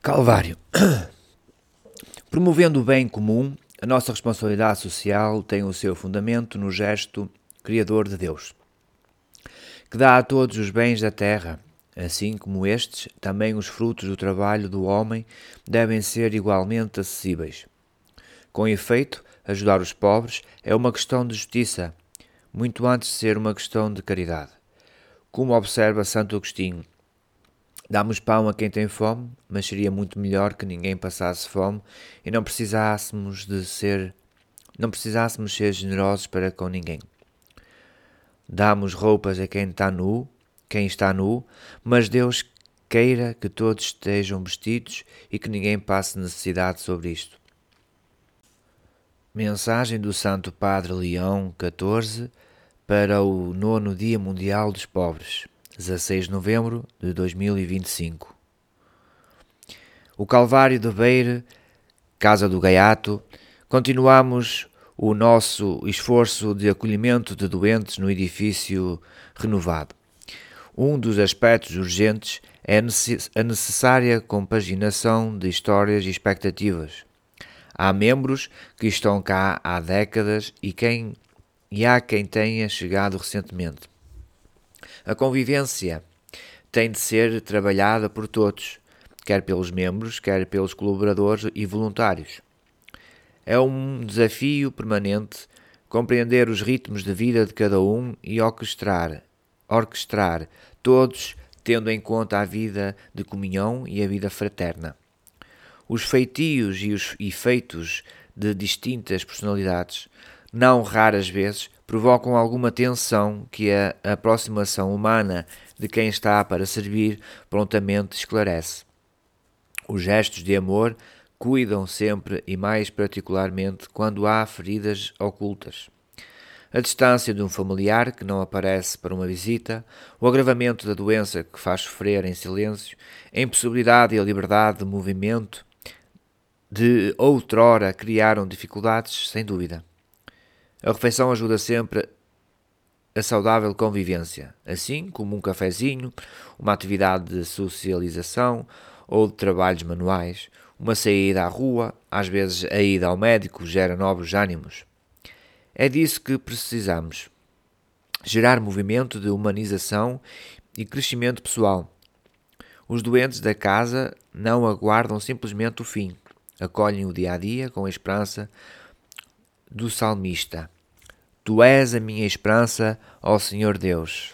Calvário. Promovendo o bem comum, a nossa responsabilidade social tem o seu fundamento no gesto criador de Deus, que dá a todos os bens da terra. Assim como estes, também os frutos do trabalho do homem devem ser igualmente acessíveis. Com efeito, ajudar os pobres é uma questão de justiça, muito antes de ser uma questão de caridade. Como observa Santo Agostinho, damos pão a quem tem fome, mas seria muito melhor que ninguém passasse fome e não precisássemos ser generosos para com ninguém. Damos roupas a quem está nu, mas Deus queira que todos estejam vestidos e que ninguém passe necessidade sobre isto. Mensagem do Santo Padre Leão XIV para o 9º Dia Mundial dos Pobres, 16 de novembro de 2025. O Calvário de Beire, Casa do Gaiato, continuamos o nosso esforço de acolhimento de doentes no edifício renovado. Um dos aspectos urgentes é a necessária compaginação de histórias e expectativas. Há membros que estão cá há décadas e há quem tenha chegado recentemente. A convivência tem de ser trabalhada por todos, quer pelos membros, quer pelos colaboradores e voluntários. É um desafio permanente compreender os ritmos de vida de cada um e orquestrar todos, tendo em conta a vida de comunhão e a vida fraterna. Os feitios e os efeitos de distintas personalidades, não raras vezes, provocam alguma tensão que a aproximação humana de quem está para servir prontamente esclarece. Os gestos de amor cuidam sempre e mais particularmente quando há feridas ocultas. A distância de um familiar que não aparece para uma visita, o agravamento da doença que faz sofrer em silêncio, a impossibilidade e a liberdade de movimento de outrora criaram dificuldades, sem dúvida. A refeição ajuda sempre a saudável convivência, assim como um cafezinho, uma atividade de socialização ou de trabalhos manuais, uma saída à rua, às vezes a ida ao médico gera novos ânimos. É disso que precisamos. Gerar movimento de humanização e crescimento pessoal. Os doentes da casa não aguardam simplesmente o fim. Acolhem o dia-a-dia com a esperança do salmista. Tu és a minha esperança, ó Senhor Deus.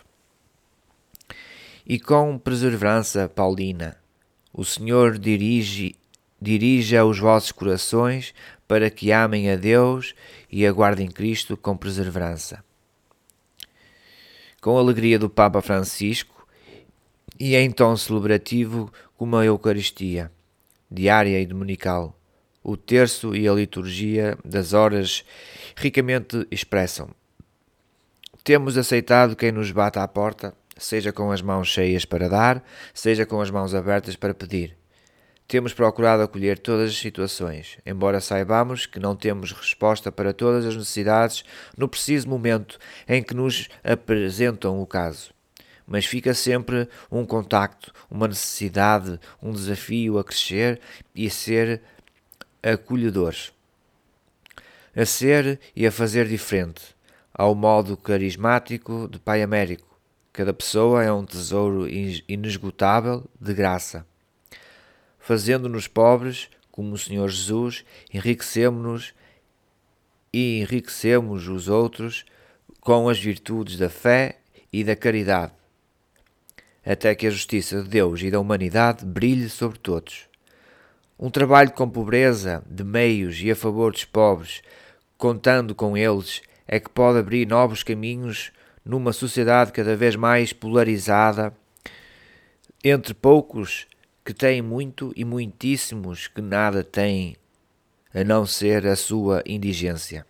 E com perseverança paulina, o Senhor dirige os vossos corações para que amem a Deus e aguardem Cristo com perseverança. Com a alegria do Papa Francisco e em tom celebrativo como a Eucaristia, diária e dominical, o terço e a liturgia das horas ricamente expressam. Temos aceitado quem nos bate à porta, seja com as mãos cheias para dar, seja com as mãos abertas para pedir. Temos procurado acolher todas as situações, embora saibamos que não temos resposta para todas as necessidades no preciso momento em que nos apresentam o caso. Mas fica sempre um contacto, uma necessidade, um desafio a crescer e a ser acolhedores. A ser e a fazer diferente, ao modo carismático de Pai Américo. Cada pessoa é um tesouro inesgotável de graça. Fazendo-nos pobres, como o Senhor Jesus, enriquecemos-nos e enriquecemos os outros com as virtudes da fé e da caridade, até que a justiça de Deus e da humanidade brilhe sobre todos. Um trabalho com pobreza de meios e a favor dos pobres, contando com eles, é que pode abrir novos caminhos numa sociedade cada vez mais polarizada entre poucos que têm muito e muitíssimos que nada têm, a não ser a sua indigência.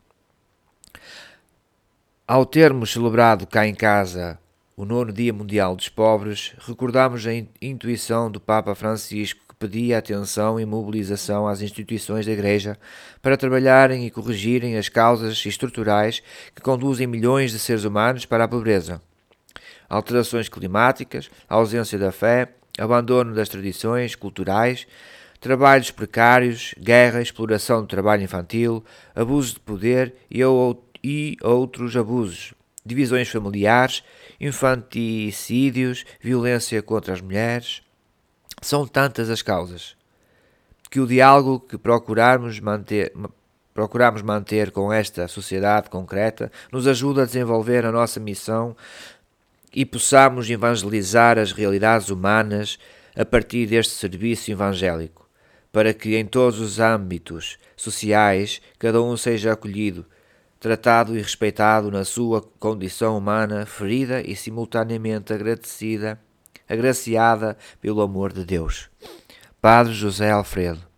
Ao termos celebrado cá em casa o 9º Dia Mundial dos Pobres, recordamos a intuição do Papa Francisco que pedia atenção e mobilização às instituições da Igreja para trabalharem e corrigirem as causas estruturais que conduzem milhões de seres humanos para a pobreza. Alterações climáticas, a ausência da fé, abandono das tradições culturais, trabalhos precários, guerra, exploração do trabalho infantil, abusos de poder e outros abusos, divisões familiares, infanticídios, violência contra as mulheres. São tantas as causas que o diálogo que procuramos manter com esta sociedade concreta nos ajuda a desenvolver a nossa missão e possamos evangelizar as realidades humanas a partir deste serviço evangélico, para que em todos os âmbitos sociais cada um seja acolhido, tratado e respeitado na sua condição humana, ferida e simultaneamente agraciada pelo amor de Deus. Padre José Alfredo.